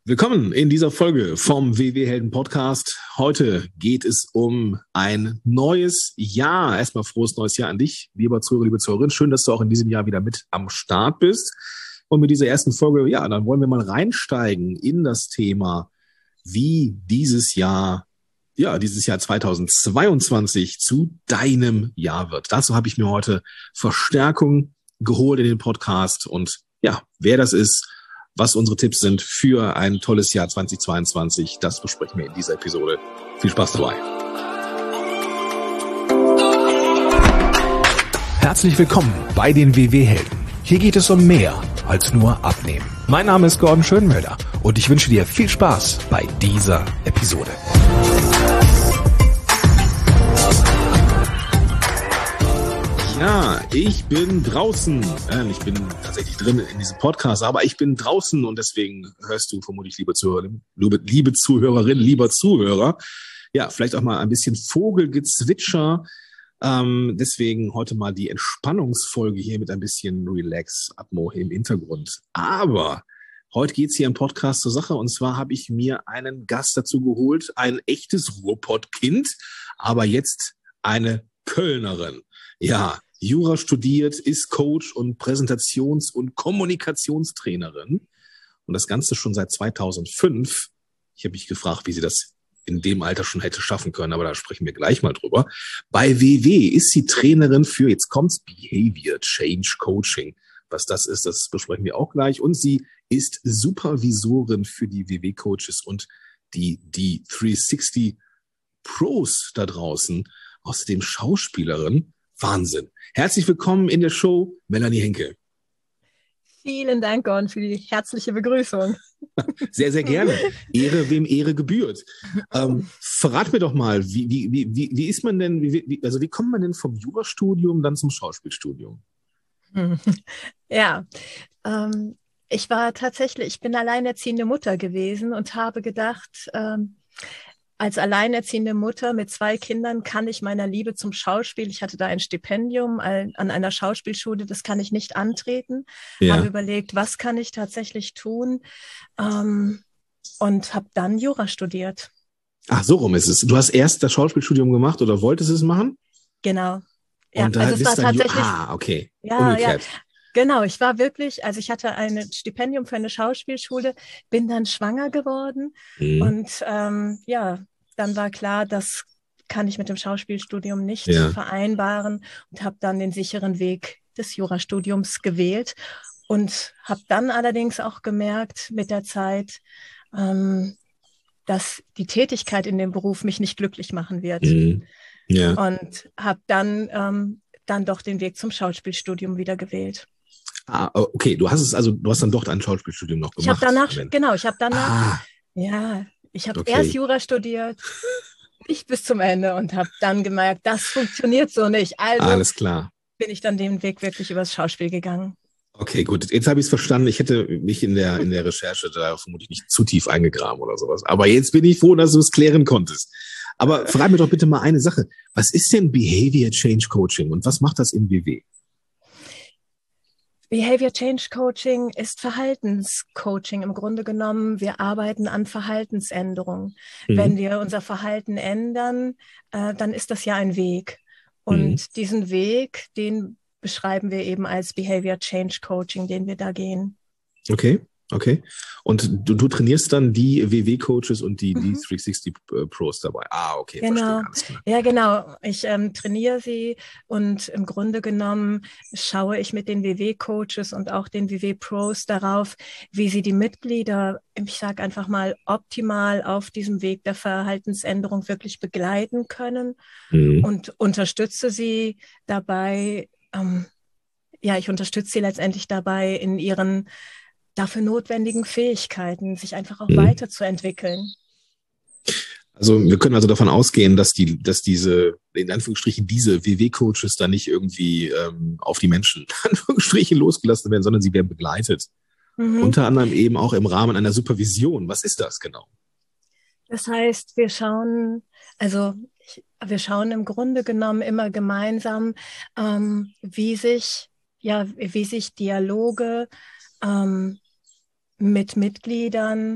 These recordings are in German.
Willkommen in dieser Folge vom WW-Helden Podcast. Heute geht es um ein neues Jahr. Erstmal frohes neues Jahr an dich, lieber Zuhörer, liebe Zuhörerin. Schön, dass du auch in diesem Jahr wieder mit am Start bist. Und mit dieser ersten Folge, dann wollen wir mal reinsteigen in das Thema, wie dieses Jahr 2022 zu deinem Jahr wird. Dazu habe ich mir heute Verstärkung geholt in den Podcast und wer das ist, was unsere Tipps sind für ein tolles Jahr 2022, das besprechen wir in dieser Episode. Viel Spaß dabei. Herzlich willkommen bei den WW-Helden. Hier geht es um mehr als nur Abnehmen. Mein Name ist Gordon Schönwelder und ich wünsche dir viel Spaß bei dieser Episode. Ja, ich bin draußen. Ich bin tatsächlich drin in diesem Podcast, aber ich bin draußen und deswegen hörst du vermutlich, liebe Zuhörerin, lieber Zuhörer, vielleicht auch mal ein bisschen Vogelgezwitscher. Deswegen heute mal die Entspannungsfolge hier mit ein bisschen Relax-Atmo im Hintergrund. Aber heute geht's hier im Podcast zur Sache und zwar habe ich mir einen Gast dazu geholt, ein echtes Ruhrpott-Kind, aber jetzt eine Kölnerin. Ja, Jura studiert, ist Coach und Präsentations- und Kommunikationstrainerin und das Ganze schon seit 2005. Ich habe mich gefragt, wie sie das in dem Alter schon hätte schaffen können, aber da sprechen wir gleich mal drüber. Bei WW ist sie Trainerin für, jetzt kommt's, Behavior Change Coaching. Was das ist, das besprechen wir auch gleich. Und sie ist Supervisorin für die WW-Coaches und die 360 Pros da draußen. Außerdem Schauspielerin. Wahnsinn. Herzlich willkommen in der Show, Melanie Henke. Vielen Dank, Gordon, für die herzliche Begrüßung. Sehr, sehr gerne. Ehre, wem Ehre gebührt. Verrat mir doch mal, wie ist man denn, wie kommt man denn vom Jurastudium dann zum Schauspielstudium? Ja, ich bin alleinerziehende Mutter gewesen und habe gedacht, als alleinerziehende Mutter mit 2 Kindern kann ich meiner Liebe zum Schauspiel, ich hatte da ein Stipendium an einer Schauspielschule, das kann ich nicht antreten. Ja. Habe überlegt, was kann ich tatsächlich tun und habe dann Jura studiert. Ach, so rum ist es. Du hast erst das Schauspielstudium gemacht oder wolltest es machen? Genau. Ja, und also es war tatsächlich. Okay. Ja, umgekehrt. Ja. Genau, ich hatte ein Stipendium für eine Schauspielschule, bin dann schwanger geworden und dann war klar, das kann ich mit dem Schauspielstudium nicht vereinbaren und habe dann den sicheren Weg des Jurastudiums gewählt und habe dann allerdings auch gemerkt mit der Zeit, dass die Tätigkeit in dem Beruf mich nicht glücklich machen wird. Ja. Und habe dann doch den Weg zum Schauspielstudium wieder gewählt. Ah, okay, du hast dann doch ein Schauspielstudium noch gemacht. Ich habe erst Jura studiert, nicht bis zum Ende und habe dann gemerkt, das funktioniert so nicht. Also alles klar. Bin ich dann den Weg wirklich übers Schauspiel gegangen. Okay, gut. Jetzt habe ich es verstanden. Ich hätte mich in der Recherche da vermutlich nicht zu tief eingegraben oder sowas. Aber jetzt bin ich froh, dass du es klären konntest. Aber frag mir doch bitte mal eine Sache. Was ist denn Behavior Change Coaching und was macht das im WW? Behavior Change Coaching ist Verhaltenscoaching. Im Grunde genommen, wir arbeiten an Verhaltensänderungen. Wenn wir unser Verhalten ändern, dann ist das ja ein Weg. Und diesen Weg, den beschreiben wir eben als Behavior Change Coaching, den wir da gehen. Okay. Und du trainierst dann die WW-Coaches und die 360 Pros dabei. Ah, okay. Genau. Verstehe, ja, genau. Ich trainiere sie und im Grunde genommen schaue ich mit den WW-Coaches und auch den WW-Pros darauf, wie sie die Mitglieder, ich sage einfach mal, optimal auf diesem Weg der Verhaltensänderung wirklich begleiten können und unterstütze sie dabei, ich unterstütze sie letztendlich dabei in ihren dafür notwendigen Fähigkeiten, sich einfach auch weiterzuentwickeln. Also wir können also davon ausgehen, dass diese, in Anführungsstrichen, diese WW-Coaches da nicht irgendwie auf die Menschen, in Anführungsstrichen, losgelassen werden, sondern sie werden begleitet. Unter anderem eben auch im Rahmen einer Supervision. Was ist das genau? Das heißt, wir schauen im Grunde genommen immer gemeinsam, wie sich Dialoge mit Mitgliedern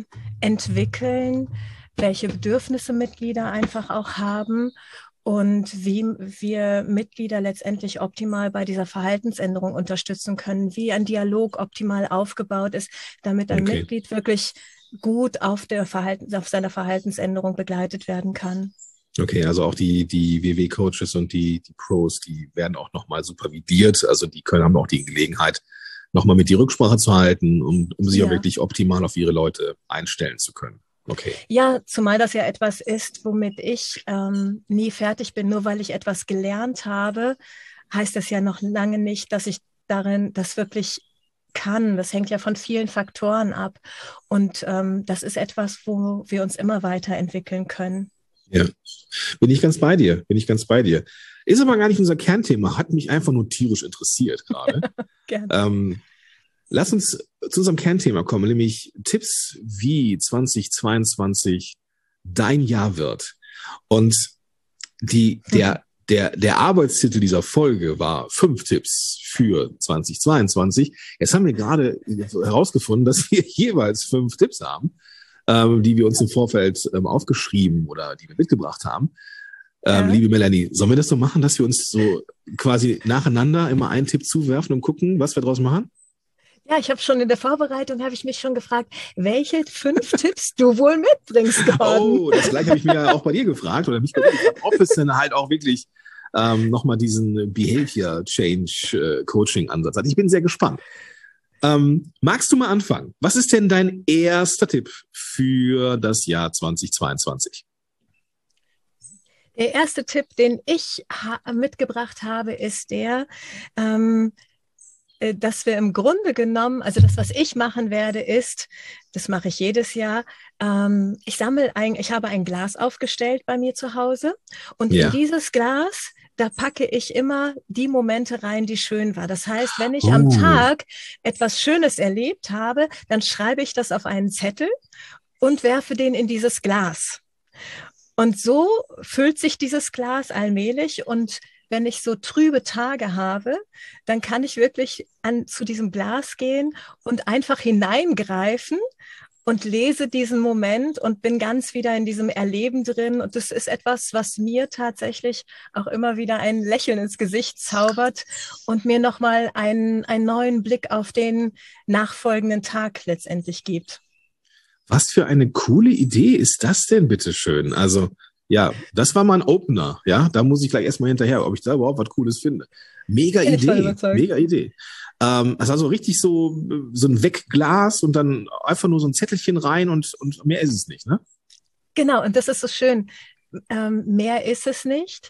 entwickeln, welche Bedürfnisse Mitglieder einfach auch haben und wie wir Mitglieder letztendlich optimal bei dieser Verhaltensänderung unterstützen können, wie ein Dialog optimal aufgebaut ist, damit ein Mitglied wirklich gut auf seiner Verhaltensänderung begleitet werden kann. Okay, also auch die WW-Coaches und die Pros, die werden auch nochmal supervidiert. Also die haben auch die Gelegenheit, nochmal mit die Rücksprache zu halten, um sich auch wirklich optimal auf ihre Leute einstellen zu können. Okay. Ja, zumal das ja etwas ist, womit ich nie fertig bin. Nur weil ich etwas gelernt habe, heißt das ja noch lange nicht, dass ich darin das wirklich kann. Das hängt ja von vielen Faktoren ab. Und das ist etwas, wo wir uns immer weiterentwickeln können. Ja, bin ich ganz bei dir. Ist aber gar nicht unser Kernthema, hat mich einfach nur tierisch interessiert gerade. Gerne. Lass uns zu unserem Kernthema kommen, nämlich Tipps, wie 2022 dein Jahr wird. Und der Arbeitstitel dieser Folge war 5 Tipps für 2022. Jetzt haben wir gerade herausgefunden, dass wir jeweils 5 Tipps haben, die wir uns im Vorfeld aufgeschrieben oder die wir mitgebracht haben. Liebe Melanie, sollen wir das so machen, dass wir uns so quasi nacheinander immer einen Tipp zuwerfen und gucken, was wir draus machen? Ja, ich habe schon in der Vorbereitung, habe ich mich schon gefragt, welche 5 Tipps du wohl mitbringst, Gordon. Oh, das gleiche habe ich mir ja auch bei dir gefragt oder mich gefragt, ob es denn halt auch wirklich nochmal diesen Behavior Change Coaching Ansatz hat. Ich bin sehr gespannt. Magst du mal anfangen? Was ist denn dein erster Tipp für das Jahr 2022? Der erste Tipp, den ich mitgebracht habe, ist der, dass wir im Grunde genommen, also das, was ich machen werde, ist, das mache ich jedes Jahr, ich habe ein Glas aufgestellt bei mir zu Hause und in dieses Glas, da packe ich immer die Momente rein, die schön war. Das heißt, wenn ich am Tag etwas Schönes erlebt habe, dann schreibe ich das auf einen Zettel und werfe den in dieses Glas. Und so füllt sich dieses Glas allmählich und wenn ich so trübe Tage habe, dann kann ich wirklich zu diesem Glas gehen und einfach hineingreifen und lese diesen Moment und bin ganz wieder in diesem Erleben drin. Und das ist etwas, was mir tatsächlich auch immer wieder ein Lächeln ins Gesicht zaubert und mir nochmal einen neuen Blick auf den nachfolgenden Tag letztendlich gibt. Was für eine coole Idee ist das denn, bitteschön? Also, ja, das war mal ein Opener, ja. Da muss ich gleich erstmal hinterher, ob ich da überhaupt was Cooles finde. Mega Idee. Also richtig so ein Wegglas und dann einfach nur so ein Zettelchen rein und mehr ist es nicht, ne? Genau, und das ist so schön. Mehr ist es nicht.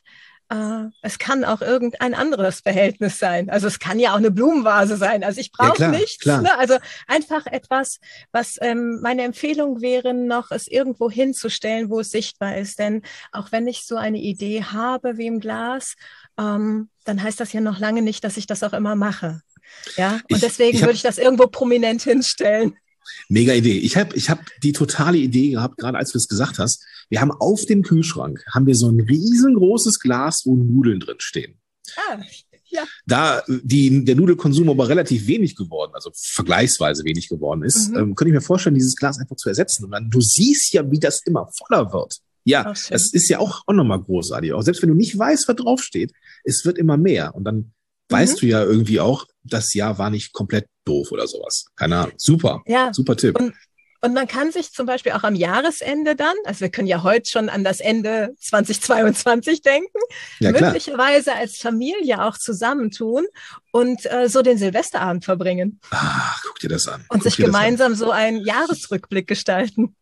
Es kann auch irgendein anderes Behältnis sein. Also es kann ja auch eine Blumenvase sein. Also ich brauche nichts. Ne? Also einfach etwas, was meine Empfehlung wäre, noch es irgendwo hinzustellen, wo es sichtbar ist. Denn auch wenn ich so eine Idee habe wie im Glas, dann heißt das ja noch lange nicht, dass ich das auch immer mache. Ja, und deswegen würde ich das irgendwo prominent hinstellen. Mega Idee. Ich hab die totale Idee gehabt, gerade als du es gesagt hast. Wir haben auf dem Kühlschrank so ein riesengroßes Glas, wo Nudeln drin stehen. Ja. Da der Nudelkonsum aber relativ wenig geworden, also vergleichsweise wenig geworden ist, könnte ich mir vorstellen, dieses Glas einfach zu ersetzen. Und dann, du siehst ja, wie das immer voller wird. Ja, das ist ja auch nochmal großartig. Auch selbst wenn du nicht weißt, was draufsteht, es wird immer mehr. Und dann weißt du ja irgendwie auch, das Jahr war nicht komplett doof oder sowas. Keine Ahnung. Super. Ja. Super Tipp. Und man kann sich zum Beispiel auch am Jahresende dann, also wir können ja heute schon an das Ende 2022 denken, möglicherweise als Familie auch zusammentun und so den Silvesterabend verbringen. Guck dir das an. Und sich gemeinsam so einen Jahresrückblick gestalten.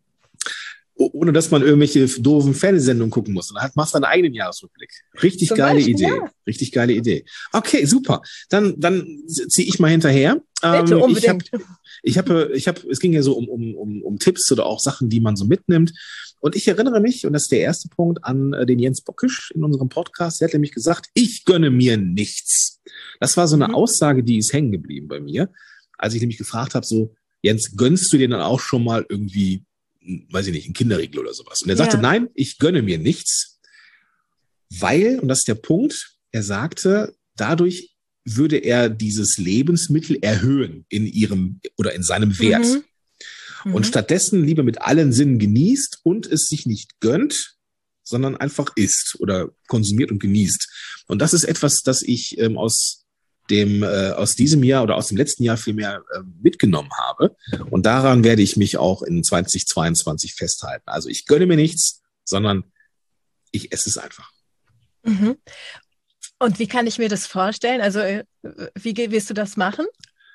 Ohne dass man irgendwelche doofen Fernsehsendungen gucken muss. Dann machst du einen eigenen Jahresrückblick. Richtig geile Idee. Okay, super. Dann ziehe ich mal hinterher. Bitte, unbedingt. Es ging ja so um Tipps oder auch Sachen, die man so mitnimmt. Und ich erinnere mich, und das ist der erste Punkt, an den Jens Bockisch in unserem Podcast. Der hat nämlich gesagt, ich gönne mir nichts. Das war so eine Aussage, die ist hängen geblieben bei mir. Als ich nämlich gefragt habe, so, Jens, gönnst du dir dann auch schon mal irgendwie, weiß ich nicht, ein Kinderriegel oder sowas? Und er sagte, nein, ich gönne mir nichts, weil, und das ist der Punkt, er sagte, dadurch würde er dieses Lebensmittel erhöhen in seinem Wert. Und stattdessen lieber mit allen Sinnen genießt und es sich nicht gönnt, sondern einfach isst oder konsumiert und genießt. Und das ist etwas, das ich aus diesem Jahr oder aus dem letzten Jahr viel mehr mitgenommen habe. Und daran werde ich mich auch in 2022 festhalten. Also ich gönne mir nichts, sondern ich esse es einfach. Mhm. Und wie kann ich mir das vorstellen? Also wie wirst du das machen?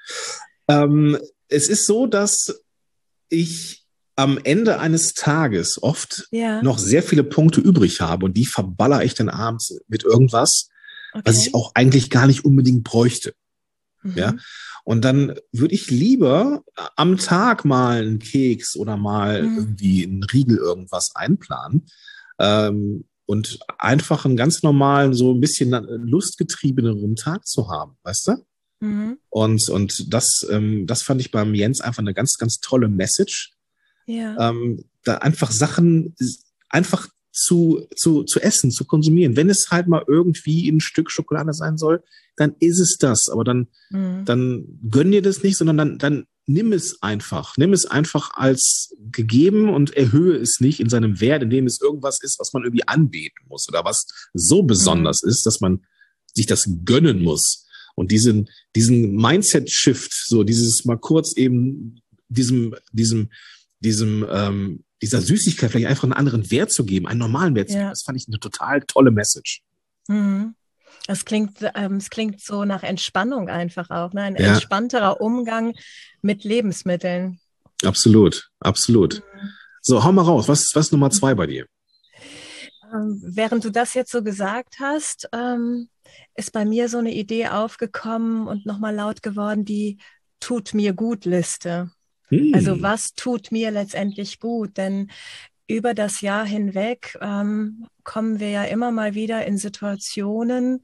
Es ist so, dass ich am Ende eines Tages oft noch sehr viele Punkte übrig habe und die verballere ich dann abends mit irgendwas, was ich auch eigentlich gar nicht unbedingt bräuchte. Ja. Und dann würde ich lieber am Tag mal einen Keks oder mal irgendwie einen Riegel irgendwas einplanen, und einfach einen ganz normalen, so ein bisschen lustgetriebeneren Tag zu haben, weißt du? Und das fand ich beim Jens einfach eine ganz, ganz tolle Message. Ja. Da einfach Sachen einfach zu essen, zu konsumieren. Wenn es halt mal irgendwie ein Stück Schokolade sein soll, dann ist es das. Aber dann gönn dir das nicht, sondern dann nimm es einfach. Nimm es einfach als gegeben und erhöhe es nicht in seinem Wert, indem es irgendwas ist, was man irgendwie anbeten muss oder was so besonders ist, dass man sich das gönnen muss. Und diesen Mindset-Shift, so dieses mal kurz eben dieser Süßigkeit vielleicht einfach einen anderen Wert zu geben, einen normalen Wert zu geben, das fand ich eine total tolle Message. Es klingt so nach Entspannung einfach auch, ne? Ein entspannterer Umgang mit Lebensmitteln. Absolut, absolut. So, hau mal raus. Was ist Nummer 2 bei dir? Während du das jetzt so gesagt hast, ist bei mir so eine Idee aufgekommen und nochmal laut geworden, die Tut-mir-gut-Liste. Also was tut mir letztendlich gut? Denn über das Jahr hinweg kommen wir ja immer mal wieder in Situationen,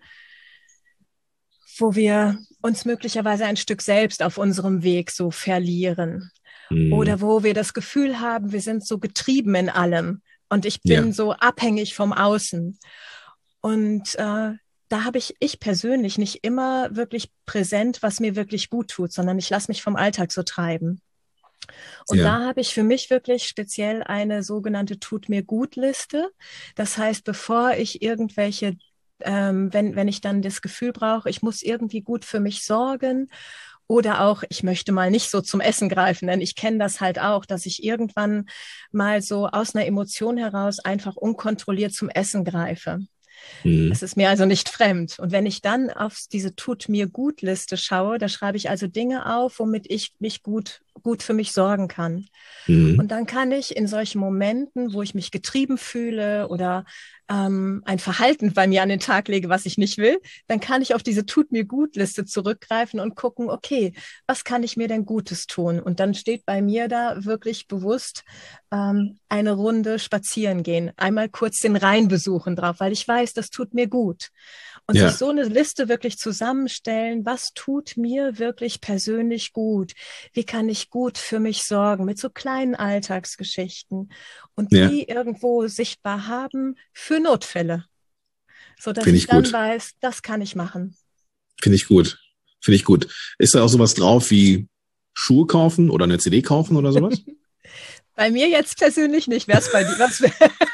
wo wir uns möglicherweise ein Stück selbst auf unserem Weg so verlieren. Oder wo wir das Gefühl haben, wir sind so getrieben in allem und ich bin so abhängig vom Außen. Und da habe ich persönlich nicht immer wirklich präsent, was mir wirklich gut tut, sondern ich lasse mich vom Alltag so treiben. Und da habe ich für mich wirklich speziell eine sogenannte Tut-mir-gut-Liste. Das heißt, bevor ich irgendwelche, wenn ich dann das Gefühl brauche, ich muss irgendwie gut für mich sorgen oder auch, ich möchte mal nicht so zum Essen greifen, denn ich kenne das halt auch, dass ich irgendwann mal so aus einer Emotion heraus einfach unkontrolliert zum Essen greife. Es ist mir also nicht fremd. Und wenn ich dann auf diese Tut-mir-gut-Liste schaue, da schreibe ich also Dinge auf, womit ich mich gut für mich sorgen kann. Und dann kann ich in solchen Momenten, wo ich mich getrieben fühle oder ein Verhalten bei mir an den Tag lege, was ich nicht will, dann kann ich auf diese Tut-mir-gut-Liste zurückgreifen und gucken, okay, was kann ich mir denn Gutes tun? Und dann steht bei mir da wirklich bewusst eine Runde spazieren gehen, einmal kurz den Rhein besuchen drauf, weil ich weiß, das tut mir gut. Und sich so eine Liste wirklich zusammenstellen, was tut mir wirklich persönlich gut? Wie kann ich gut für mich sorgen mit so kleinen Alltagsgeschichten und die irgendwo sichtbar haben für Notfälle, sodass ich dann weiß, das kann ich machen. Finde ich gut. Finde ich gut. Ist da auch sowas drauf wie Schuhe kaufen oder eine CD kaufen oder sowas? Bei mir jetzt persönlich nicht. Wär's bei dir? Was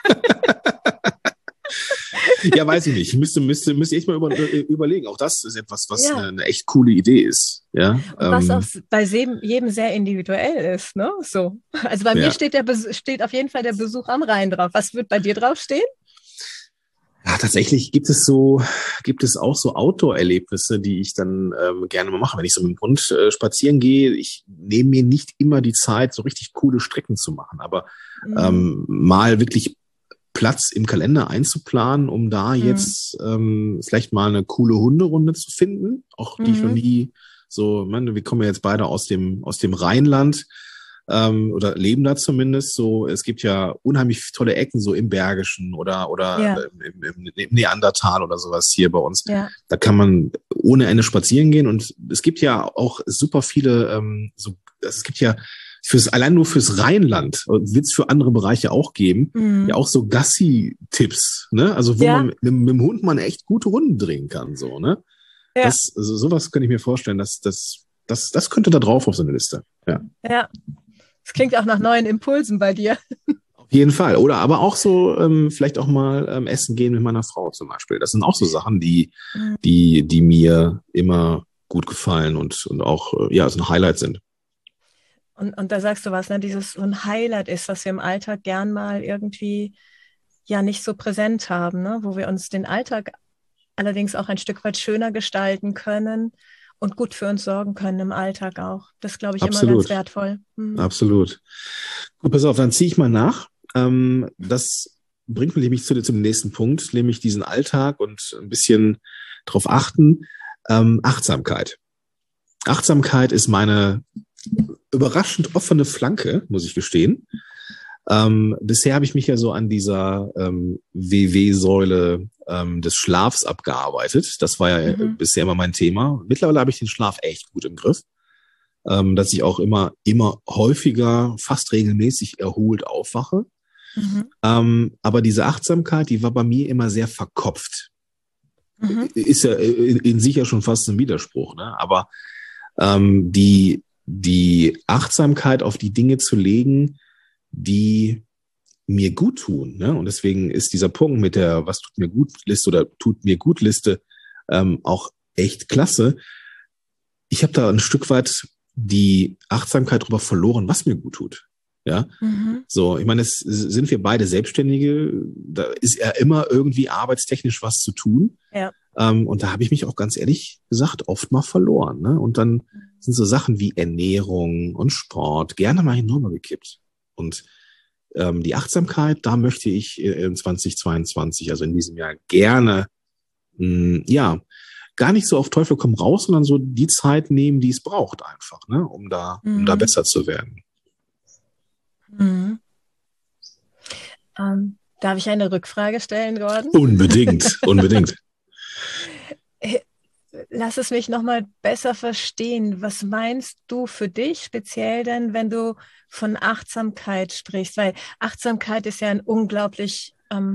Ja, weiß ich nicht. Müsste ich echt mal überlegen. Auch das ist etwas, was eine echt coole Idee ist. Ja. Und was auch bei jedem sehr individuell ist, ne? So. Also bei mir steht auf jeden Fall der Besuch am Rhein drauf. Was wird bei dir draufstehen? Ja, tatsächlich gibt es auch so Outdoor-Erlebnisse, die ich dann gerne mal mache. Wenn ich so mit dem Hund spazieren gehe, ich nehme mir nicht immer die Zeit, so richtig coole Strecken zu machen, aber mal wirklich Platz im Kalender einzuplanen, um da jetzt vielleicht mal eine coole Hunderunde zu finden, auch die ich noch nie so, wir kommen ja jetzt beide aus dem Rheinland oder leben da zumindest so. Es gibt ja unheimlich tolle Ecken so im Bergischen oder im Neandertal oder sowas hier bei uns. Ja. Da kann man ohne Ende spazieren gehen und es gibt ja auch super viele es gibt ja allein nur fürs Rheinland, wird es für andere Bereiche auch geben, ja auch so Gassi-Tipps, ne? Also wo man mit dem Hund mal echt gute Runden drehen kann, so, ne? Ja. Also sowas könnte ich mir vorstellen, das könnte da drauf auf so eine Liste. Ja. Ja. Es klingt auch nach neuen Impulsen bei dir. Auf jeden Fall. Oder aber auch so vielleicht auch mal essen gehen mit meiner Frau zum Beispiel. Das sind auch so Sachen, die mir immer gut gefallen und auch so ein Highlight sind. Und da sagst du was, ne, dieses so ein Highlight ist, was wir im Alltag gern mal irgendwie ja nicht so präsent haben, ne? Wo wir uns den Alltag allerdings auch ein Stück weit schöner gestalten können und gut für uns sorgen können im Alltag auch. Das glaube ich immer ganz wertvoll. Absolut. Gut, pass auf, dann ziehe ich mal nach. Das bringt mich nämlich zum nächsten Punkt, nämlich diesen Alltag und ein bisschen drauf achten. Achtsamkeit. Achtsamkeit ist meine überraschend offene Flanke, muss ich gestehen. Bisher habe ich mich ja so an dieser WW-Säule des Schlafs abgearbeitet. Das war ja bisher immer mein Thema. Mittlerweile habe ich den Schlaf echt gut im Griff, dass ich auch immer häufiger, fast regelmäßig erholt aufwache. Aber diese Achtsamkeit, die war bei mir immer sehr verkopft. Ist ja in sich ja schon fast ein Widerspruch, ne? Aber die Achtsamkeit auf die Dinge zu legen, die mir gut tun, ne? Und deswegen ist dieser Punkt mit der was tut mir gut Liste oder tut mir gut Liste auch echt klasse. Ich habe da ein Stück weit die Achtsamkeit darüber verloren, was mir gut tut. Ja, so, ich meine, sind wir beide Selbstständige, da ist ja immer irgendwie arbeitstechnisch was zu tun. Ja. Und da habe ich mich auch ganz ehrlich gesagt oft mal verloren, ne? Und dann sind so Sachen wie Ernährung und Sport gerne mal hinübergekippt. Und die Achtsamkeit, da möchte ich in 2022, also in diesem Jahr, gerne, gar nicht so auf Teufel komm raus, sondern so die Zeit nehmen, die es braucht einfach, ne? Um da besser zu werden. Darf ich eine Rückfrage stellen, Gordon? Unbedingt. Lass es mich nochmal besser verstehen. Was meinst du für dich speziell denn, wenn du von Achtsamkeit sprichst? Weil Achtsamkeit ist ja ein unglaublich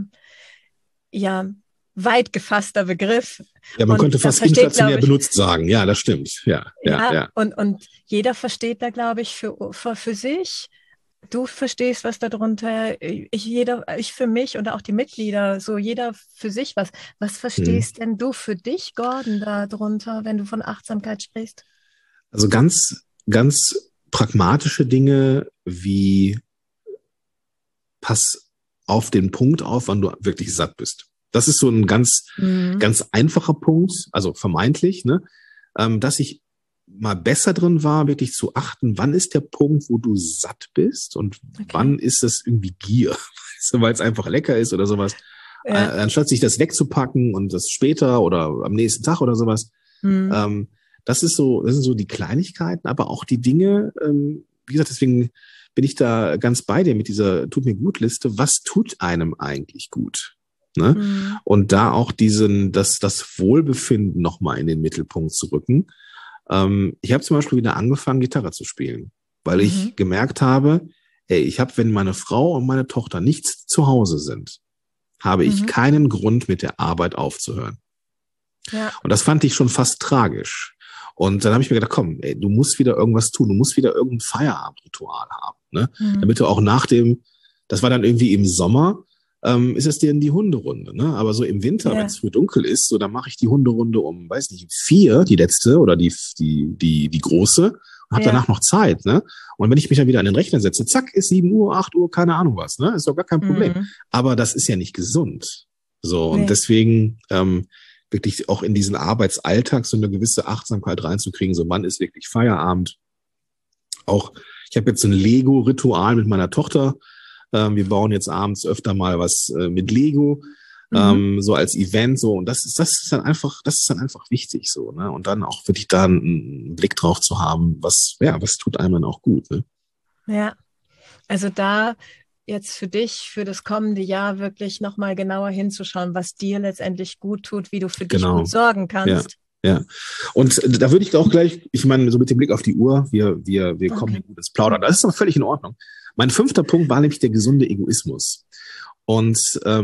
weit gefasster Begriff. Ja, man könnte fast inflationär benutzt sagen. Ja, das stimmt. Ja. Und jeder versteht da, glaube ich, für sich. Du verstehst was darunter, ich für mich und auch die Mitglieder, so jeder für sich was. Was verstehst denn du für dich, Gordon, darunter, wenn du von Achtsamkeit sprichst? Also ganz, ganz pragmatische Dinge wie pass auf den Punkt auf, wann du wirklich satt bist. Das ist so ein ganz einfacher Punkt, also vermeintlich, ne, dass ich mal besser drin war, wirklich zu achten, wann ist der Punkt, wo du satt bist und wann ist das irgendwie Gier, weil es einfach lecker ist oder sowas. Ja. Anstatt sich das wegzupacken und das später oder am nächsten Tag oder sowas. Das sind so die Kleinigkeiten, aber auch die Dinge, wie gesagt, deswegen bin ich da ganz bei dir mit dieser Tut mir gut Liste. Was tut einem eigentlich gut? Ne? Und da auch das Wohlbefinden nochmal in den Mittelpunkt zu rücken. Ich habe zum Beispiel wieder angefangen, Gitarre zu spielen, weil ich gemerkt habe, wenn meine Frau und meine Tochter nicht zu Hause sind, habe ich keinen Grund, mit der Arbeit aufzuhören. Ja. Und das fand ich schon fast tragisch. Und dann habe ich mir gedacht, komm, du musst wieder irgendwas tun, du musst wieder irgendein Feierabendritual haben, ne? Damit du auch das war dann irgendwie im Sommer, ist es denn die Hunderunde, ne? Aber so im Winter, wenn es früh dunkel ist, so dann mache ich die Hunderunde um, 4, die letzte oder die große, und habe danach noch Zeit, ne? Und wenn ich mich dann wieder an den Rechner setze, zack, ist 7 Uhr, 8 Uhr, keine Ahnung was, ne? Ist doch gar kein Problem. Aber das ist ja nicht gesund. So, und deswegen wirklich auch in diesen Arbeitsalltag so eine gewisse Achtsamkeit reinzukriegen, so wann ist wirklich Feierabend. Auch, ich habe jetzt so ein Lego-Ritual mit meiner Tochter. Wir bauen jetzt abends öfter mal was mit Lego, so als Event, so. Und das ist dann einfach wichtig, so, ne? Und dann auch wirklich da einen Blick drauf zu haben, was tut einem dann auch gut, ne? Ja. Also da jetzt für dich, für das kommende Jahr wirklich nochmal genauer hinzuschauen, was dir letztendlich gut tut, wie du für dich gut sorgen kannst. Ja. Und da würde ich auch gleich, ich meine, so mit dem Blick auf die Uhr, wir kommen hier gut ins Plaudern. Das ist aber völlig in Ordnung. Mein 5. Punkt war nämlich der gesunde Egoismus. Und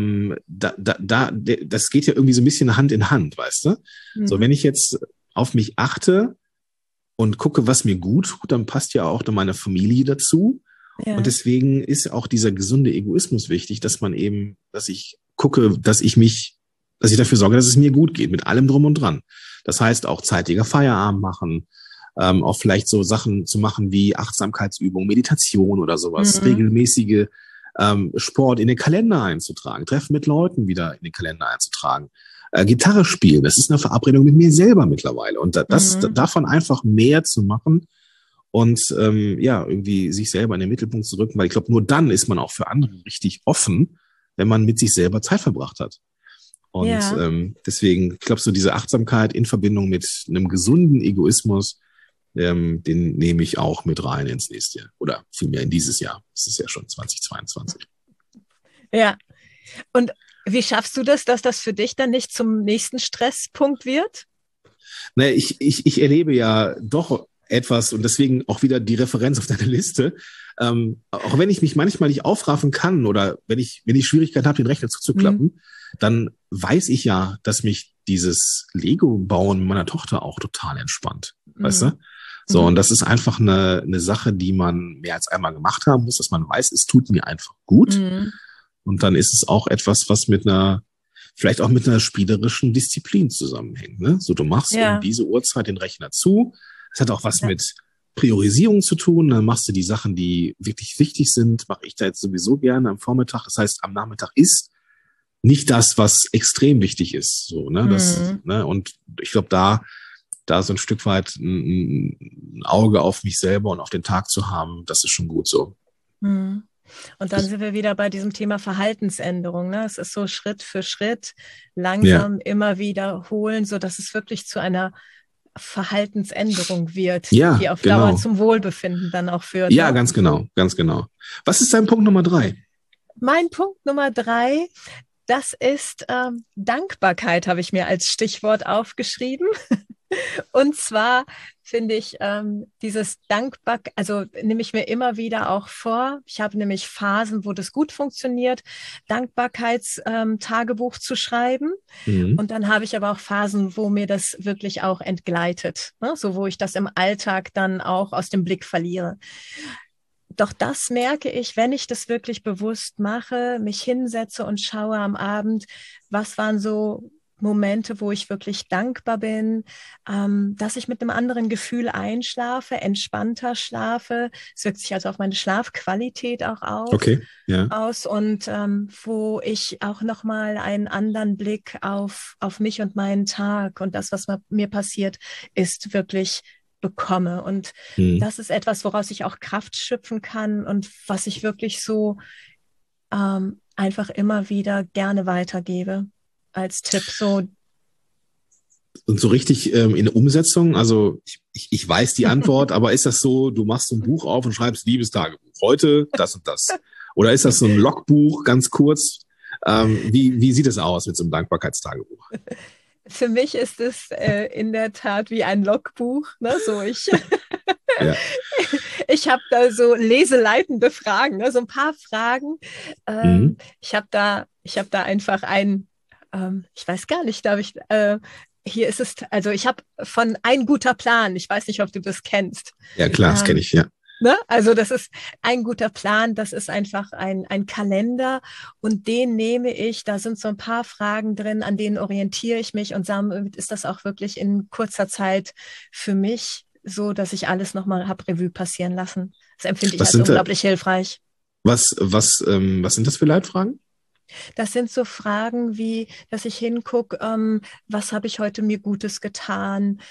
das geht ja irgendwie so ein bisschen Hand in Hand, weißt du? So, wenn ich jetzt auf mich achte und gucke, was mir gut tut, dann passt ja auch meine Familie dazu. Ja. Und deswegen ist auch dieser gesunde Egoismus wichtig, dass ich gucke, dass ich dafür sorge, dass es mir gut geht, mit allem drum und dran. Das heißt auch zeitiger Feierabend machen, auch vielleicht so Sachen zu machen wie Achtsamkeitsübung, Meditation oder sowas, regelmäßige Sport in den Kalender einzutragen, Treffen mit Leuten wieder in den Kalender einzutragen, Gitarre spielen, das ist eine Verabredung mit mir selber mittlerweile. Und davon einfach mehr zu machen und irgendwie sich selber in den Mittelpunkt zu rücken, weil ich glaube, nur dann ist man auch für andere richtig offen, wenn man mit sich selber Zeit verbracht hat. Und deswegen, ich glaube, so diese Achtsamkeit in Verbindung mit einem gesunden Egoismus, den nehme ich auch mit rein ins nächste Jahr oder vielmehr in dieses Jahr. Es ist ja schon 2022. Ja. Und wie schaffst du das, dass das für dich dann nicht zum nächsten Stresspunkt wird? Naja, ich erlebe ja doch etwas und deswegen auch wieder die Referenz auf deine Liste. Auch wenn ich mich manchmal nicht aufraffen kann oder wenn ich Schwierigkeiten habe, den Rechner zuzuklappen, dann weiß ich ja, dass mich dieses Lego-Bauen meiner Tochter auch total entspannt. Weißt du? So, und das ist einfach eine Sache, die man mehr als einmal gemacht haben muss, dass man weiß, es tut mir einfach gut. Und dann ist es auch etwas, was vielleicht auch mit einer spielerischen Disziplin zusammenhängt. Ne? So, du machst um diese Uhrzeit den Rechner zu. Das hat auch was mit Priorisierung zu tun. Dann machst du die Sachen, die wirklich wichtig sind, mache ich da jetzt sowieso gerne am Vormittag. Das heißt, am Nachmittag ist nicht das, was extrem wichtig ist. So, ne? Und ich glaube, da so ein Stück weit ein Auge auf mich selber und auf den Tag zu haben, das ist schon gut so. Und dann sind wir wieder bei diesem Thema Verhaltensänderung. Ne? Es ist so Schritt für Schritt langsam immer wiederholen, so dass es wirklich zu einer Verhaltensänderung wird, die auf Dauer zum Wohlbefinden dann auch führt. Ja, ganz genau, ganz genau. Was ist dein Punkt Nummer 3? Mein Punkt Nummer 3, das ist Dankbarkeit, habe ich mir als Stichwort aufgeschrieben. Und zwar finde ich dieses Dankbarkeit, also nehme ich mir immer wieder auch vor. Ich habe nämlich Phasen, wo das gut funktioniert, Dankbarkeitstagebuch zu schreiben. Und dann habe ich aber auch Phasen, wo mir das wirklich auch entgleitet, ne? So wo ich das im Alltag dann auch aus dem Blick verliere. Doch das merke ich, wenn ich das wirklich bewusst mache, mich hinsetze und schaue am Abend, was waren so Momente, wo ich wirklich dankbar bin, dass ich mit einem anderen Gefühl einschlafe, entspannter schlafe. Es wirkt sich also auf meine Schlafqualität auch aus und wo ich auch nochmal einen anderen Blick auf mich und meinen Tag und das, was mir passiert ist, wirklich bekomme. Und das ist etwas, woraus ich auch Kraft schöpfen kann und was ich wirklich so einfach immer wieder gerne weitergebe. Als Tipp so. Und so richtig in der Umsetzung, also ich weiß die Antwort, aber ist das so, du machst so ein Buch auf und schreibst Liebestagebuch, heute das und das? Oder ist das so ein Logbuch, ganz kurz? Wie sieht es aus mit so einem Dankbarkeitstagebuch? Für mich ist es in der Tat wie ein Logbuch, ne? So ich habe da so leseleitende Fragen, ne? So ein paar Fragen. Ich habe da einfach ich weiß gar nicht, hier ist es, also ich habe von Ein guter Plan, ich weiß nicht, ob du das kennst. Ja, klar, das kenne ich, ja. Ne? Also das ist ein guter Plan, das ist einfach ein Kalender und den nehme ich, da sind so ein paar Fragen drin, an denen orientiere ich mich und damit ist das auch wirklich in kurzer Zeit für mich so, dass ich alles nochmal habe Revue passieren lassen. Das empfinde ich als unglaublich hilfreich. Was sind das für Leitfragen? Das sind so Fragen wie, dass ich hingucke, was habe ich heute mir Gutes getan?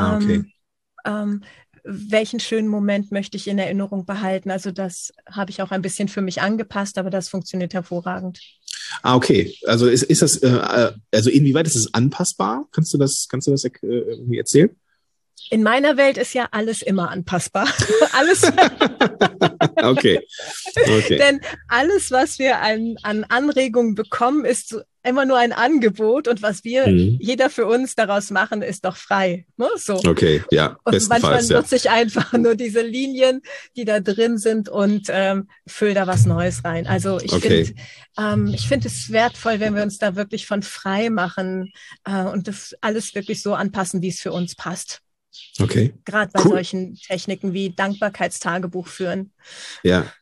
Welchen schönen Moment möchte ich in Erinnerung behalten? Also das habe ich auch ein bisschen für mich angepasst, aber das funktioniert hervorragend. Okay. Also ist das, also inwieweit ist es anpassbar? Kannst du das irgendwie erzählen? In meiner Welt ist ja alles immer anpassbar. Alles. Okay. Denn alles, was wir an Anregungen bekommen, ist immer nur ein Angebot und was wir, jeder für uns daraus machen, ist doch frei. Ne? So. Okay, ja. Und manchmal nutze ich einfach nur diese Linien, die da drin sind und fülle da was Neues rein. Also ich finde es wertvoll, wenn wir uns da wirklich von frei machen und das alles wirklich so anpassen, wie es für uns passt. Okay. Gerade bei solchen Techniken wie Dankbarkeitstagebuch führen. Ja.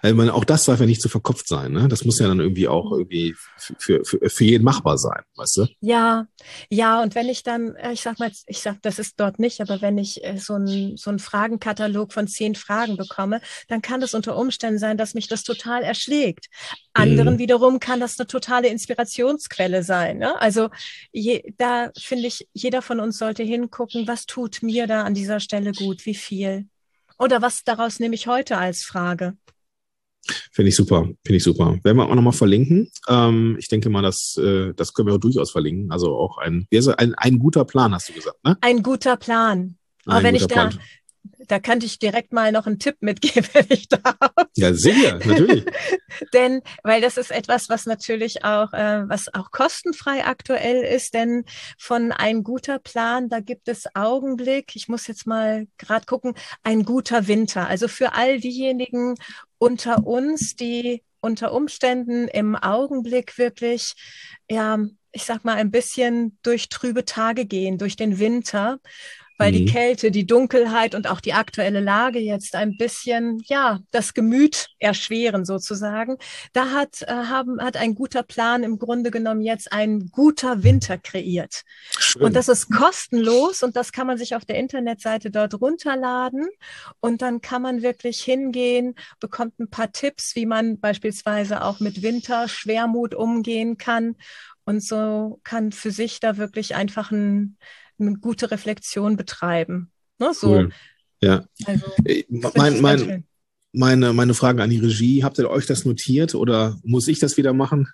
Also auch das darf ja nicht zu verkopft sein, ne? Das muss ja dann irgendwie auch irgendwie für jeden machbar sein, weißt du? Ja, ja, und wenn ich dann, das ist dort nicht, aber wenn ich so einen Fragenkatalog von 10 Fragen bekomme, dann kann das unter Umständen sein, dass mich das total erschlägt. Anderen Mhm. wiederum kann das eine totale Inspirationsquelle sein, ne? Also da finde ich, jeder von uns sollte hingucken, was tut mir da an dieser Stelle gut, wie viel? Oder was daraus nehme ich heute als Frage? Finde ich super, finde ich super. Werden wir auch nochmal verlinken. Ich denke mal, das können wir auch durchaus verlinken. Also auch ein guter Plan, hast du gesagt, ne? Ein guter Plan. Aber Ein wenn ich guter Plan. da könnte ich direkt mal noch einen Tipp mitgeben, wenn ich darf. Ja, sicher, natürlich. Denn, weil das ist etwas, was natürlich auch, was auch kostenfrei aktuell ist, denn von ein guter Plan, da gibt es Augenblick, ich muss jetzt mal gerade gucken, ein guter Winter. Also für all diejenigen unter uns, die unter Umständen im Augenblick wirklich, ja, ich sag mal, ein bisschen durch trübe Tage gehen, durch den Winter, weil die Mhm. Kälte, die Dunkelheit und auch die aktuelle Lage jetzt ein bisschen, ja, das Gemüt erschweren sozusagen. Da hat ein guter Plan im Grunde genommen jetzt ein guter Winter kreiert. Und Schön. das ist kostenlos und das kann man sich auf der Internetseite dort runterladen und dann kann man wirklich hingehen, bekommt ein paar Tipps, wie man beispielsweise auch mit Winterschwermut umgehen kann und so kann für sich da wirklich einfach eine gute Reflexion betreiben. Ne, so, Cool. Ja. also das finde Mein, ich ganz mein, schön. meine Fragen an die Regie, habt ihr euch das notiert oder muss ich das wieder machen?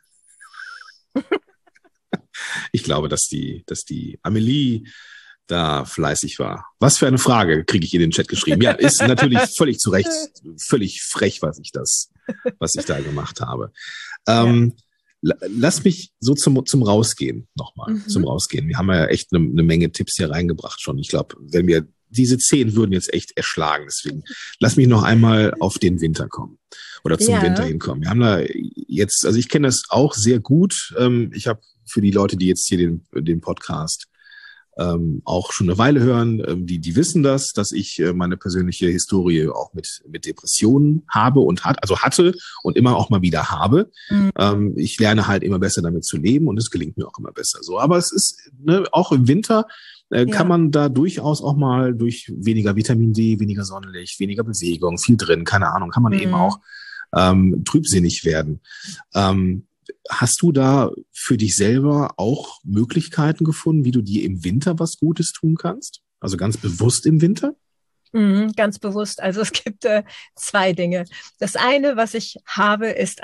Ich glaube, dass die Amelie da fleißig war. Was für eine Frage, kriege ich in den Chat geschrieben. Ja, ist natürlich völlig zu Recht, völlig frech, was ich da gemacht habe. Ja. Lass mich so zum Rausgehen nochmal, zum Mhm. Rausgehen. Wir haben ja echt eine Menge Tipps hier reingebracht schon. Ich glaube, wenn wir diese 10 würden jetzt echt erschlagen. Deswegen lass mich noch einmal auf den Winter kommen oder zum Winter Ja. hinkommen. Wir haben da jetzt, also ich kenne das auch sehr gut. Ich habe für die Leute, die jetzt hier den Podcast auch schon eine Weile hören, die wissen das, dass ich meine persönliche Historie auch mit Depressionen habe und hatte und immer auch mal wieder habe. Mhm. Ich lerne halt immer besser damit zu leben und es gelingt mir auch immer besser so. Aber es ist, ne, auch im Winter kann Ja. man da durchaus auch mal durch weniger Vitamin D, weniger Sonnenlicht, weniger Bewegung, viel drin, keine Ahnung, kann man eben Mhm. auch trübsinnig werden. Hast du da für dich selber auch Möglichkeiten gefunden, wie du dir im Winter was Gutes tun kannst? Also ganz bewusst im Winter? Mhm, ganz bewusst. Also es gibt 2 Dinge. Das eine, was ich habe, ist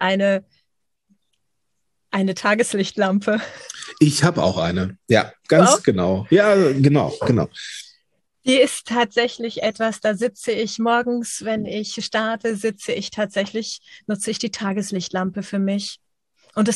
eine Tageslichtlampe. Ich habe auch eine. Ja, Du ganz auch? genau. Ja, genau, genau. Die ist tatsächlich etwas, da sitze ich morgens, wenn ich starte, nutze ich die Tageslichtlampe für mich. Und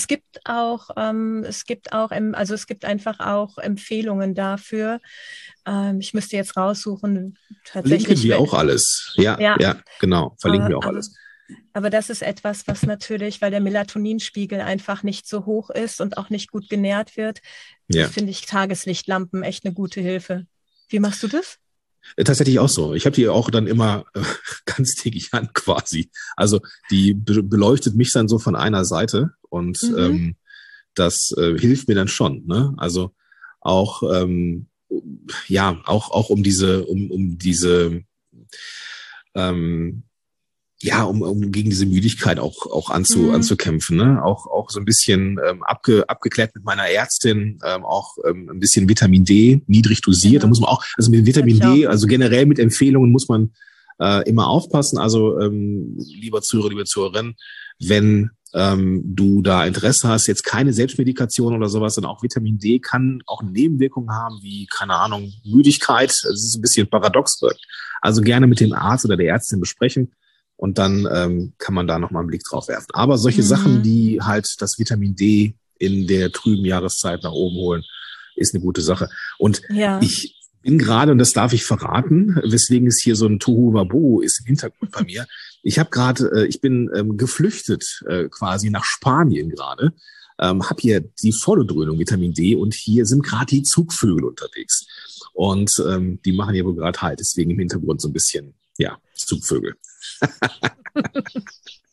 es gibt einfach auch Empfehlungen dafür. Ich müsste jetzt raussuchen, Verlinken tatsächlich, wir auch alles. Ja, ja, ja, genau. Verlinken aber, wir auch aber, alles. aber das ist etwas, was natürlich, weil der Melatoninspiegel einfach nicht so hoch ist und auch nicht gut genährt wird, Ja. finde ich Tageslichtlampen echt eine gute Hilfe. Wie machst du das? Tatsächlich auch so. Ich habe die auch dann immer ganztägig an quasi. Also die beleuchtet mich dann so von einer Seite und Mhm. das hilft mir dann schon. Ne? Also auch ja auch um diese ähm, ja, um gegen diese Müdigkeit auch Mhm. anzukämpfen, ne? Auch so ein bisschen abgeklärt mit meiner Ärztin, auch ein bisschen Vitamin D niedrig dosiert. Da Genau. muss man auch, also mit Hatte Vitamin ich auch. D, also generell mit Empfehlungen muss man immer aufpassen. Also lieber Zuhörer, liebe Zuhörerin, wenn du da Interesse hast, jetzt keine Selbstmedikation oder sowas, dann auch Vitamin D kann auch Nebenwirkungen haben, wie, keine Ahnung, Müdigkeit. Das ist ein bisschen paradox wirkt. Also gerne mit dem Arzt oder der Ärztin besprechen. Und dann kann man da nochmal einen Blick drauf werfen. Aber solche Sachen, Mhm. die halt das Vitamin D in der trüben Jahreszeit nach oben holen, ist eine gute Sache. Und Ja. ich bin gerade, und das darf ich verraten, weswegen es hier so ein Tohuwabohu ist im Hintergrund bei mir. Ich bin geflüchtet quasi nach Spanien gerade, habe hier die volle Dröhnung Vitamin D und hier sind gerade die Zugvögel unterwegs. Und die machen hier wohl gerade halt, deswegen im Hintergrund so ein bisschen, ja, Zugvögel.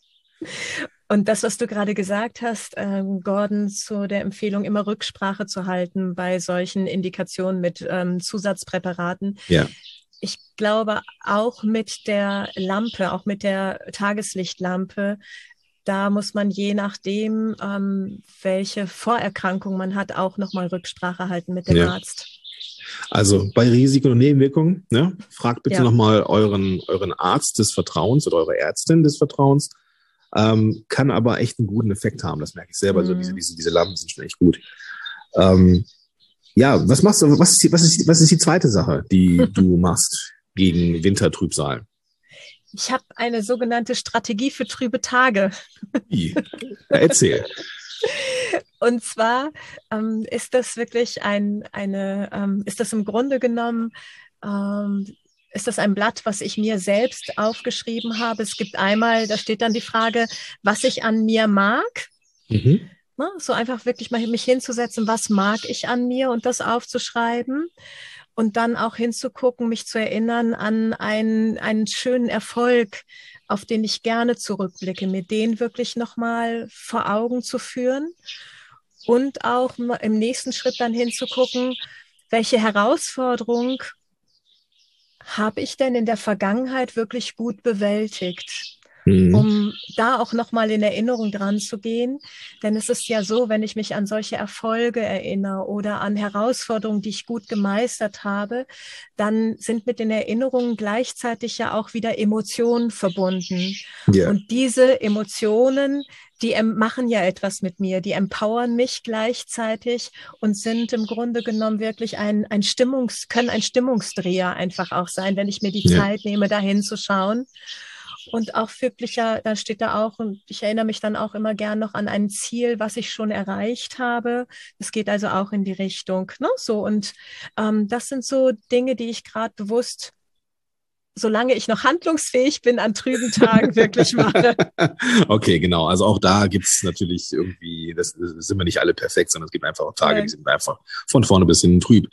Und das, was du gerade gesagt hast, Gordon, zu der Empfehlung, immer Rücksprache zu halten bei solchen Indikationen mit Zusatzpräparaten. Ja. Ich glaube, auch mit der Lampe, auch mit der Tageslichtlampe, da muss man je nachdem, welche Vorerkrankung man hat, auch nochmal Rücksprache halten mit dem Arzt. Also bei Risiken und Nebenwirkungen, ne, fragt bitte nochmal euren Arzt des Vertrauens oder eure Ärztin des Vertrauens. Kann aber echt einen guten Effekt haben. Das merke ich selber. Also diese Lampen sind schon echt gut. Ja, was machst du? Was ist die zweite Sache, die du machst gegen Wintertrübsal? Ich habe eine sogenannte Strategie für trübe Tage. Wie? Ja, erzähl. Und zwar ist das wirklich ist das im Grunde genommen, ist das ein Blatt, was ich mir selbst aufgeschrieben habe. Es gibt einmal, da steht dann die Frage, was ich an mir mag. Mhm. Na, so einfach wirklich mal mich hinzusetzen, was mag ich an mir und das aufzuschreiben. Und dann auch hinzugucken, mich zu erinnern an einen schönen Erfolg, auf den ich gerne zurückblicke, mir den wirklich nochmal vor Augen zu führen und auch im nächsten Schritt dann hinzugucken, welche Herausforderung habe ich denn in der Vergangenheit wirklich gut bewältigt? Um da auch nochmal in Erinnerung dran zu gehen. Denn es ist ja so, wenn ich mich an solche Erfolge erinnere oder an Herausforderungen, die ich gut gemeistert habe, dann sind mit den Erinnerungen gleichzeitig ja auch wieder Emotionen verbunden. Yeah. Und diese Emotionen, die machen ja etwas mit mir, die empowern mich gleichzeitig und sind im Grunde genommen wirklich können ein Stimmungsdreher einfach auch sein, wenn ich mir die Zeit nehme, da hinzuschauen. Und auch wirklich, da steht da auch, und ich erinnere mich dann auch immer gern noch an ein Ziel, was ich schon erreicht habe. Es geht also auch in die Richtung, ne? So, und das sind so Dinge, die ich gerade bewusst, solange ich noch handlungsfähig bin, an trüben Tagen wirklich mache. Okay, genau. Also auch da gibt's natürlich irgendwie, das sind wir nicht alle perfekt, sondern es gibt einfach auch Tage, die sind einfach von vorne bis hinten trüb.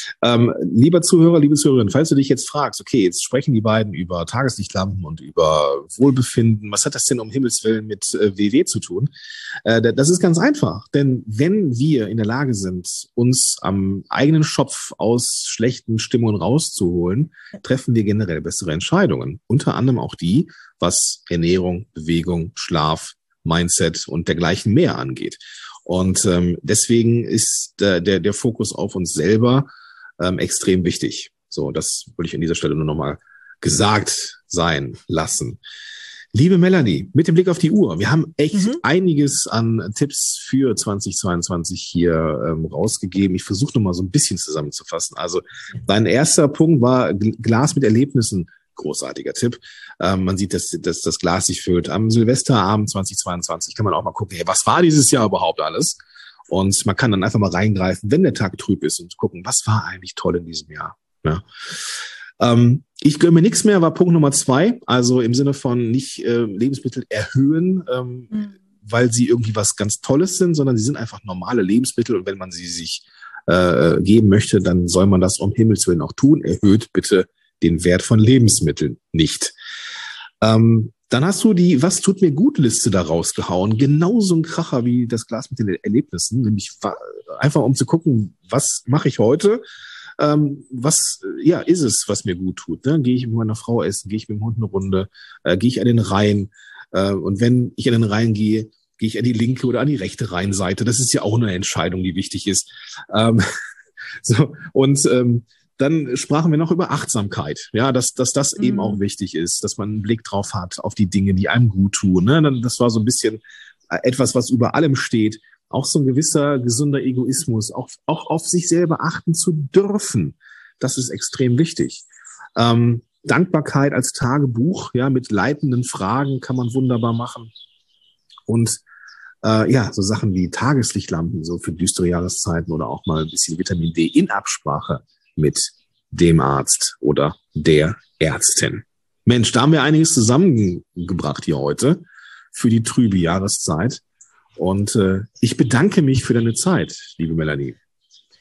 Lieber Zuhörer, liebe Zuhörerin, falls du dich jetzt fragst, okay, jetzt sprechen die beiden über Tageslichtlampen und über Wohlbefinden. Was hat das denn um Himmels Willen mit WW zu tun? Das ist ganz einfach, denn wenn wir in der Lage sind, uns am eigenen Schopf aus schlechten Stimmungen rauszuholen, treffen wir generell bessere Entscheidungen. Unter anderem auch die, was Ernährung, Bewegung, Schlaf, Mindset und dergleichen mehr angeht. Und deswegen ist der Fokus auf uns selber extrem wichtig. So, das würde ich an dieser Stelle nur nochmal gesagt sein lassen. Liebe Melanie, mit dem Blick auf die Uhr, wir haben echt einiges an Tipps für 2022 hier rausgegeben. Ich versuche nochmal so ein bisschen zusammenzufassen. Also dein erster Punkt war Glas mit Erlebnissen. Großartiger Tipp. Man sieht, dass das Glas sich füllt. Am Silvesterabend 2022 kann man auch mal gucken, hey, was war dieses Jahr überhaupt alles? Und man kann dann einfach mal reingreifen, wenn der Tag trüb ist und gucken, was war eigentlich toll in diesem Jahr. Ja. Ich gönne mir nichts mehr, war Punkt Nummer 2. Also im Sinne von nicht Lebensmittel erhöhen, weil sie irgendwie was ganz Tolles sind, sondern sie sind einfach normale Lebensmittel. Und wenn man sie sich geben möchte, dann soll man das um Himmels Willen auch tun. Erhöht bitte den Wert von Lebensmitteln nicht. Dann hast du die Was tut mir gut Liste da rausgehauen. Genauso ein Kracher wie das Glas mit den Erlebnissen. Nämlich einfach um zu gucken, was mache ich heute? Was ist es, was mir gut tut? Ne? Gehe ich mit meiner Frau essen? Gehe ich mit dem Hund eine Runde? Gehe ich an den Rhein? Und wenn ich an den Rhein gehe, gehe ich an die linke oder an die rechte Rheinseite? Das ist ja auch eine Entscheidung, die wichtig ist. Dann sprachen wir noch über Achtsamkeit, ja, dass das eben auch wichtig ist, dass man einen Blick drauf hat auf die Dinge, die einem gut tun. Ne? Das war so ein bisschen etwas, was über allem steht. Auch so ein gewisser gesunder Egoismus, auch auf sich selber achten zu dürfen. Das ist extrem wichtig. Dankbarkeit als Tagebuch, ja, mit leitenden Fragen kann man wunderbar machen. Und so Sachen wie Tageslichtlampen, so für düstere Jahreszeiten oder auch mal ein bisschen Vitamin D in Absprache mit dem Arzt oder der Ärztin. Mensch, da haben wir einiges zusammengebracht hier heute für die trübe Jahreszeit. Und ich bedanke mich für deine Zeit, liebe Melanie.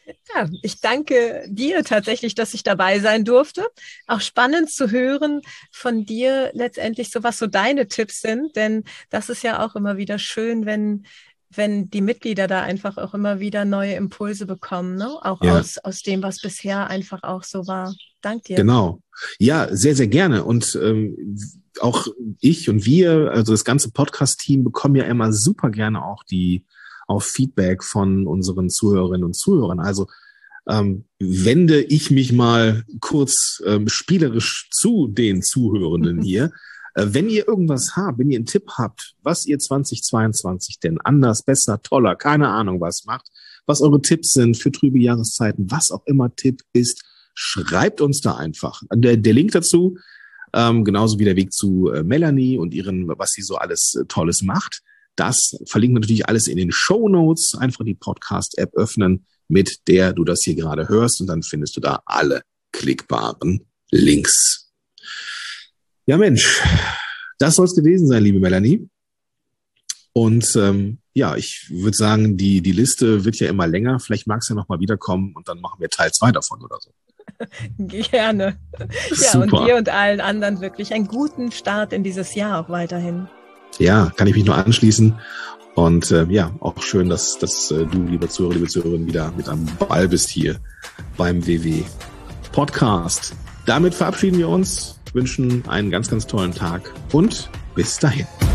Ja, ich danke dir tatsächlich, dass ich dabei sein durfte. Auch spannend zu hören von dir letztendlich so, was so deine Tipps sind, denn das ist ja auch immer wieder schön, wenn die Mitglieder da einfach auch immer wieder neue Impulse bekommen, ne? Auch aus dem, was bisher einfach auch so war. Dank dir. Genau. Ja, sehr, sehr gerne. Und auch ich und wir, also das ganze Podcast-Team, bekommen ja immer super gerne auch Feedback von unseren Zuhörerinnen und Zuhörern. Also wende ich mich mal kurz spielerisch zu den Zuhörenden hier. Wenn ihr irgendwas habt, wenn ihr einen Tipp habt, was ihr 2022 denn anders, besser, toller, keine Ahnung was macht, was eure Tipps sind für trübe Jahreszeiten, was auch immer Tipp ist, schreibt uns da einfach. Der Link dazu, genauso wie der Weg zu Melanie und was sie so alles Tolles macht, das verlinken wir natürlich alles in den Shownotes. Einfach die Podcast-App öffnen, mit der du das hier gerade hörst, und dann findest du da alle klickbaren Links. Ja, Mensch, das soll es gewesen sein, liebe Melanie. Und ich würde sagen, die Liste wird ja immer länger. Vielleicht magst du ja noch mal wiederkommen und dann machen wir Teil 2 davon oder so. Gerne. Ja, super. Und dir und allen anderen wirklich einen guten Start in dieses Jahr auch weiterhin. Ja, kann ich mich nur anschließen. Und auch schön, dass du, liebe Zuhörer, liebe Zuhörerinnen, wieder mit am Ball bist hier beim WW Podcast. Damit verabschieden wir uns, wünschen einen ganz, ganz tollen Tag und bis dahin.